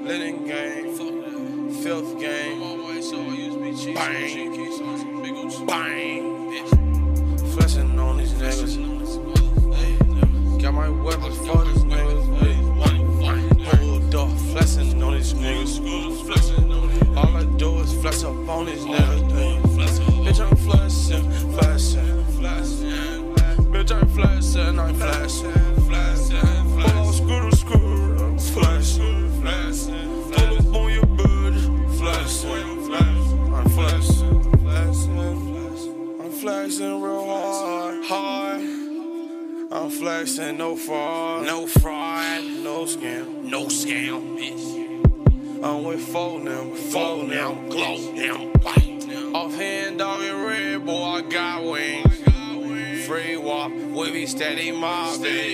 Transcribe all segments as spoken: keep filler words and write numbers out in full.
Linen game, filth game, bang, bang, flexing on these niggas. Got my weapons for these niggas. Pulled up, flexing on these niggas. All I do is flex up on these niggas. Bitch, I'm flexing, flexing, flexing. Bitch, I'm flexing, I'm flexing. Pull on scooter, scooter, I'm flexing, flexing. Pull up on your booty, flexing, I'm flexing, flexing. I'm flexing real hard, hard. I'm flexing, no fraud, no fraud, no scam, no scam, bitch. I'm with four now, four now, glow now, bite now. Offhand, dog and red, boy, I got wings. Free walk, we be steady mobbing.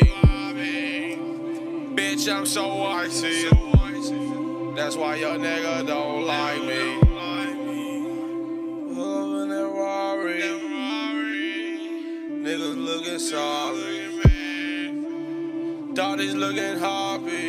Bitch, I'm so icy. That's why your nigga don't like me. Pull up in that Rari. Niggas looking sorry. Daddy's looking happy.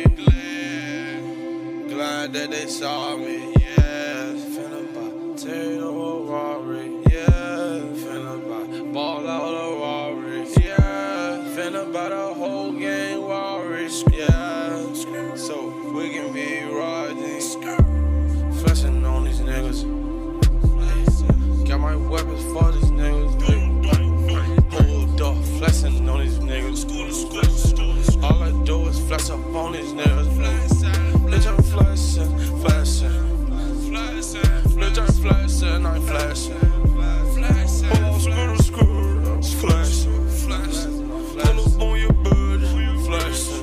Glad that they saw me. Yeah, finna buy potato or Rari. Yeah, finna buy ball out of Rari. Yeah, finna buy the whole gang Rari. Yeah, so we can be riding. Flexing on these niggas. Got my weapons for these niggas. Pulled up, flexing on these niggas. All I do is flex up on these niggas. Bitch, I'm flexing, flexing. Bitch, I'm flexing, I'm flexing. Pull on scooter, scooter, I'm flexing. Pull up on your booty, flexing.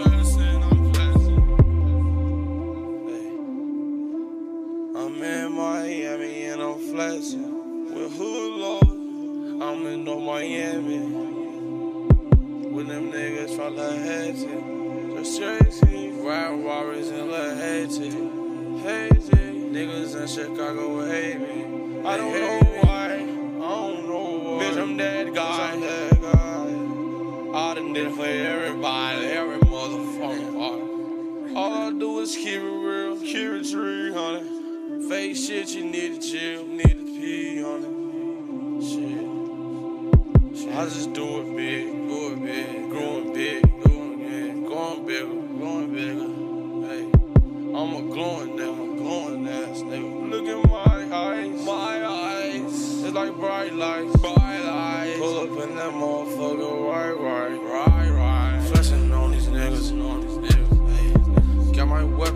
I'm in Miami and I'm flexing. With hood lord, I'm in North Miami. With them niggas from La Haiti. Just crazy. Ride Rari's in La Haiti. Haiti. Niggas in Chicago hate me. I don't know why. I don't know why. Bitch, I'm that guy. I'm that guy. I done did it for everybody. Every motherfucking part. All I do is keep it real. Keep it true, honey. Fake shit, you need to chill. Need to pee, honey. Shit. Shit. I just do it big. Do it big. Growing big. Going big. Going bigger. Going bigger. Hey. I'm a glowing nigga. Glowing ass nigga. Look at my eyes. My eyes. It's like bright lights. Bright lights. Pull up in that motherfucker. Right, right. Right, right. Flexing on these niggas. On these niggas. Hey. Got my weapon.